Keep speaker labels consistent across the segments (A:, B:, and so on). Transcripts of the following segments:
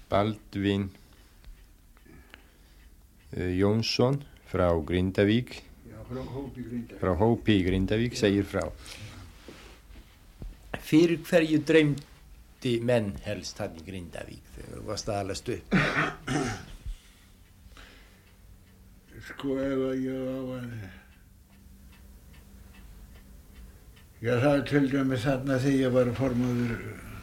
A: Baldvin Jónsson frá Grindavík.
B: Já,
A: frá Hópi í Grindavík segir frá.
C: Fyrir hverju dreymdi menn helst hann í Grindavík þegar þú varst að alast upp?
B: Sko, ef að ég á að... Já, það er til dæmis þarna þegar ég var formaður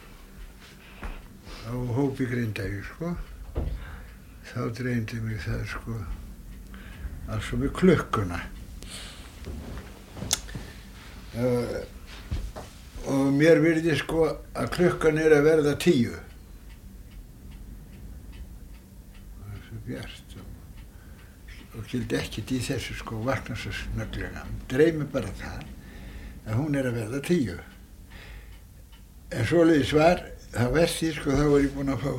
B: á Hópi Grindavík, sko. Þá dreymdi mig það, sko, alls með klukkuna. Og mér virði, sko, að klukkan að verða 10. Það er svo bjart og gildi ekkert í þessu, sko, vakna svo snögglega. Dreymi bara það að hún að verða 10. En svoleiðis var, það verði, sko, þá var ég búinn að fá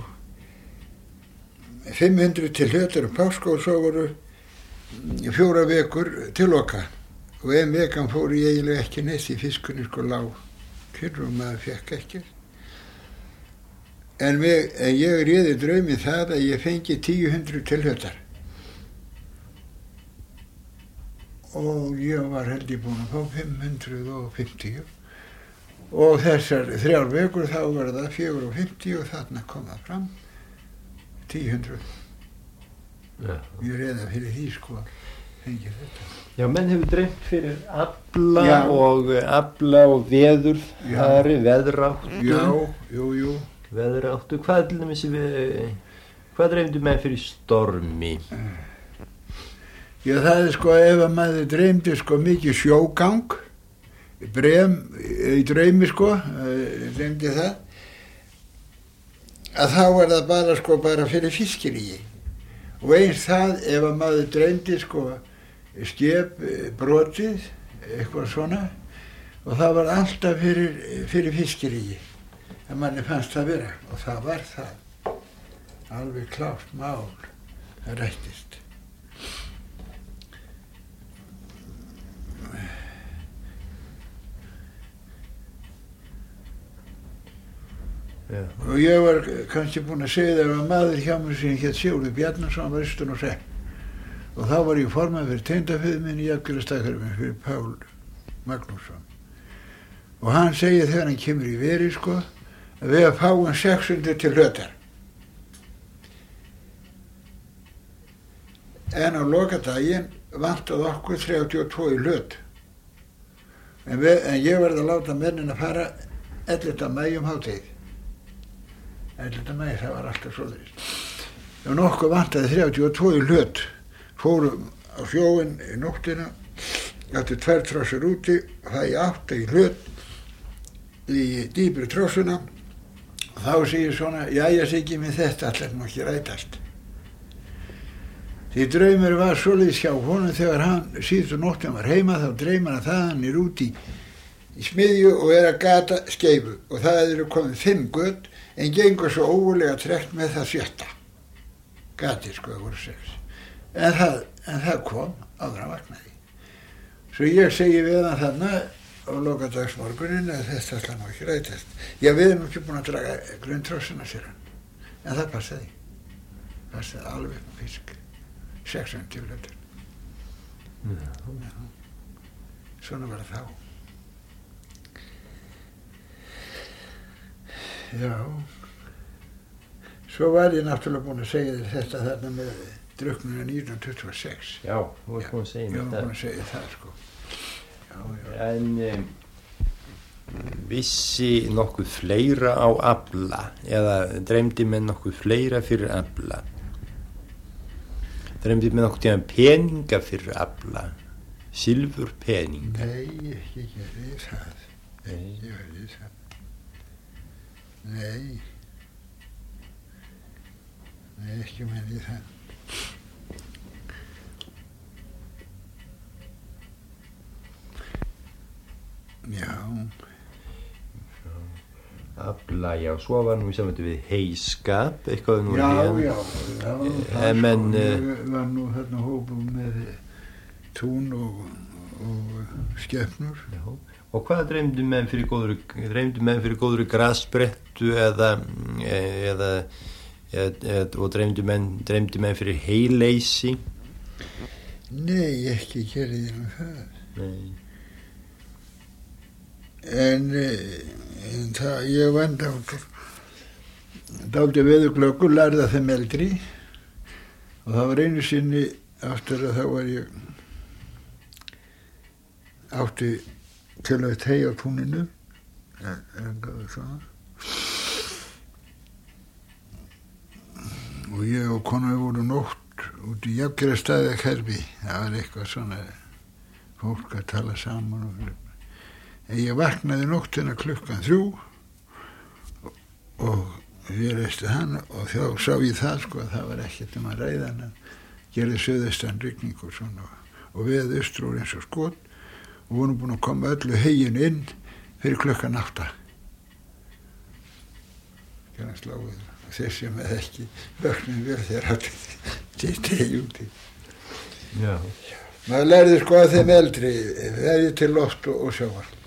B: 500 til hlutar og páska og svo voru 4 vekur til loka. Og ein vekan fór ég eiginlega ekki neitt í fiskunni, sko, lág kyrr og maður fekk ekki. En ég réði draumi það að ég fengi 1000 til hlutar. Og ég var held ég búinn að fá 550. Og þessar 3 vekur þá var það 450 og þarna kom það fram 1000.
A: Já.
B: Ég réði fyrir því, sko, fengi þetta.
C: Já, menn hefur dreymt fyrir afla og veður, fari, veðráttu.
B: Já, jú.
C: Veðráttu, hvað til dæmis hvað dreymdu menn fyrir stormi?
B: Já, það er, sko, ef að maður dreymdi, sko, mikið sjógang, í draumi, sko, dreymdi það, að þá var það bara, sko, bara fyrir fiskiríi. Og eins það, ef að maður dreymdi, sko, skip brotið, eitthvað svona, og það var alltaf fyrir fiskiríi. En manni fannst það vera, og það var það. Alveg klárt mál, það rættist.
C: Já.
B: Og ég var kannski búinn að segja það að maður hjá mér sem hét Sigurður Bjarnason var austan og sepp. Og þá var ég formaður fyrir tengdaföður minn í Jafngjörðastakkarinn fyrir Pál Magnússon. Og hann segir þegar hann kemur í veri, sko, að við fáum 600 til hlutar. En á lokadaginn vantaði okkur 32 í hlut. En ég verði að láta mennin að fara 11. maí hádegið. 11. maí, það var alltaf svoleiðis. Og okkur vantaði 32 í hlut. Fórum á sjóinn í nóttina, áttu 2 trossur úti, það í 8 í hlut, í dýpri trossuna. Og þá segir svona, jæja Siggi minn, þetta allar nú ekki rætast. Því draumur var svoleiðis hjá honum þegar hann síðustu nóttin var heima, þá dreymir hann það, hann úti í smiðju og að gata skeifu. Og það eru komið 5 göt, en gengur svo ógurlega trekt með það 7. Gati, sko, það voru 6. En það kom áður hann vaknaði. Svo ég segi við hann þarna á lokadagsmorgunin að þetta ætla nú ekki rætast. Já, við erum ekki búin að draga grunntrossuna, sér hann. En það passaði. Passaði alveg með fisk. 600 til hlutar. Já. Svona var það þá. Já. Svo var ég náttúrulega búin að segja þér þetta þarna með drukknuna 1926.
C: Já, þú varst búin að segja
B: þetta. Já, búin að segja það, sko. Já.
A: En vissi nokkuð fleira á afla eða dreymdi með nokkuð fleira fyrir afla? Dreymdi með nokkuð tíma peninga fyrir afla? Silfur peninga?
B: Nei, ekki gerði það. Nei, ég verði það. Nei, ekki menni það. Já.
A: Afla, já, svo var nú í samvættu við heiskap, eitthvað nú
B: Já,
A: menn
B: var nú þarna hópum með tún og skepnur.
A: Já. Og hvað dreymdu menn fyrir góðri grasbrettu eða og dreymdi menn fyrir heileysi?
B: Nei, ekki gerði ég það.
A: Nei.
B: En það, ég var dálítið veðurglöggur, lærði að þeim eldri og það var einu sinni aftur að þá var ég átti tölvöld hei á túninu og ég og kona voru nótt út í Jafngerðarstaði að Kerfi. Það var eitthvað svona fólk að tala saman en ég vaknaði nóttina klukkan 3 og ég reisti hann og þá sá ég það sko að það var ekkert að ræða hann gerði suðaustan rigning og svona og við austur eins og skot og vorum búin að koma öllu heginu inn fyrir klukkan 8 kannan sláið þeir sem ekki vöknum vel þegar átti hegi úti.
A: Já.
B: Maður lærði sko að þeim eldri verið til loft og sjávar.